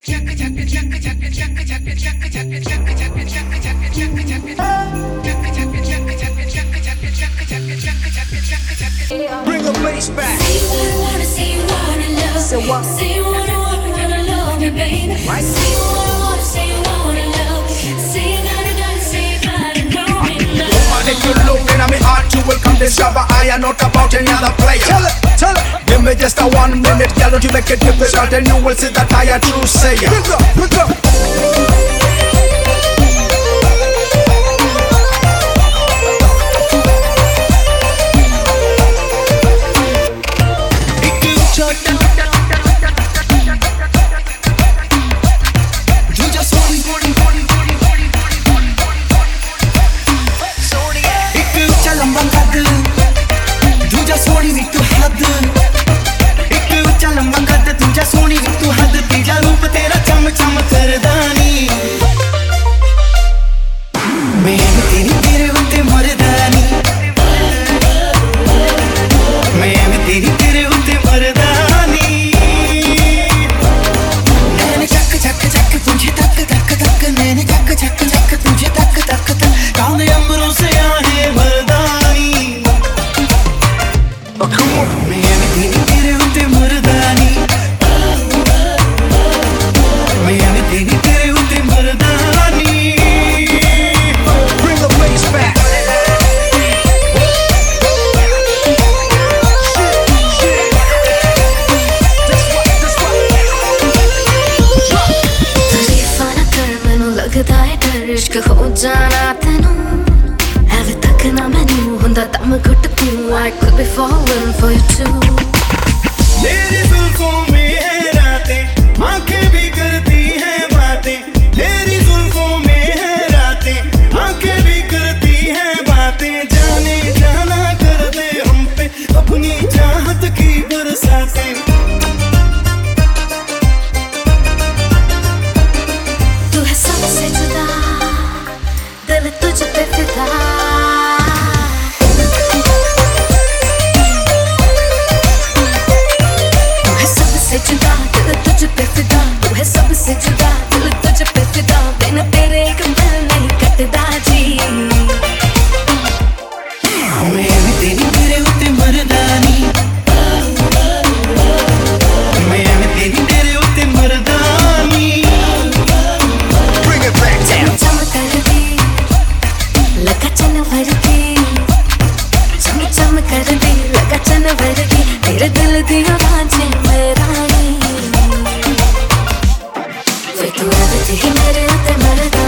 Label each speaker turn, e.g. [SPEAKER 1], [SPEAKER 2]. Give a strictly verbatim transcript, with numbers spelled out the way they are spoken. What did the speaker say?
[SPEAKER 1] Bring the bass back.
[SPEAKER 2] Say what I wanna, say you wanna love.
[SPEAKER 1] Say what?
[SPEAKER 2] Say you wanna, wanna, wanna love me, baby.
[SPEAKER 1] Right.
[SPEAKER 2] Say what I wanna, say you wanna love. Say you gotta, gotta, say you gotta know me love.
[SPEAKER 3] Woman, if you look in my heart, you will come discover I am not about any other player.
[SPEAKER 1] Tell it, tell it.
[SPEAKER 3] Give me just a one minute, girl, don't you make it difficult, and you will see that I am true sayer.
[SPEAKER 1] Pick up, pick up.
[SPEAKER 2] इश्क हो जाना तेनू एवे तक ना मैनू हुंदा दम घुट तू I could be falling for you too.
[SPEAKER 4] तेरी जुल्फों में है रातें, आंखें भी करती हैं बातें. तेरी जुल्फों में है रातें, आंखें भी करती हैं बातें. जाने जाना कर दे हम पे अपनी चाहत की बरसातें.
[SPEAKER 2] तू है सबसे जुदा, दिल तुझ पे फिदा. तू है सबसे जुदा, दिल तुझ पे फिदा. तू है सबसे जुदा, दिल तुझ पे फिदा. बिन तेरे एक पल नहीं कटदा जी.
[SPEAKER 4] मैं भी तेरी तेरे उत्ते मरदानी. मैं भी तेरी तेरे उत्ते मरदानी.
[SPEAKER 3] Bring it back down.
[SPEAKER 2] चम कर दी लगा चन भर दी. चम चम कर दी लगा चन भर दी. तेरे दिल दी आवाज़ें मैं रानी. वे तू आदत ही मेरे उत्ते मरदा.